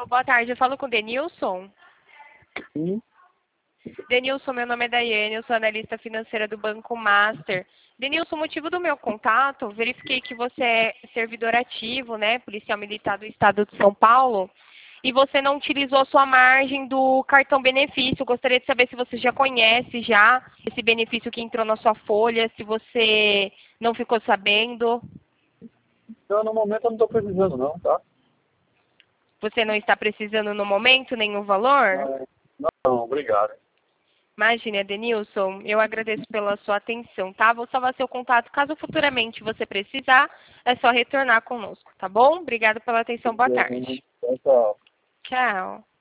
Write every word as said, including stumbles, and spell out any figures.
boa tarde. Eu falo com o Denilson. Sim. Denilson, meu nome é Daiane, eu sou analista financeira do Banco Master. Denilson, o motivo do meu contato, verifiquei que você é servidor ativo, né, policial militar do estado de São Paulo, e você não utilizou a sua margem do cartão benefício. Eu gostaria de saber se você já conhece já esse benefício que entrou na sua folha, se você não ficou sabendo. Então, no momento eu não estou precisando não, tá? Você não está precisando no momento nenhum valor? Não, não, obrigado. Imagina, Denilson, eu agradeço pela sua atenção, tá? Vou salvar seu contato. Caso futuramente você precisar, é só retornar conosco, tá bom? Obrigada pela atenção. Boa tarde. Tchau, tchau. Tchau.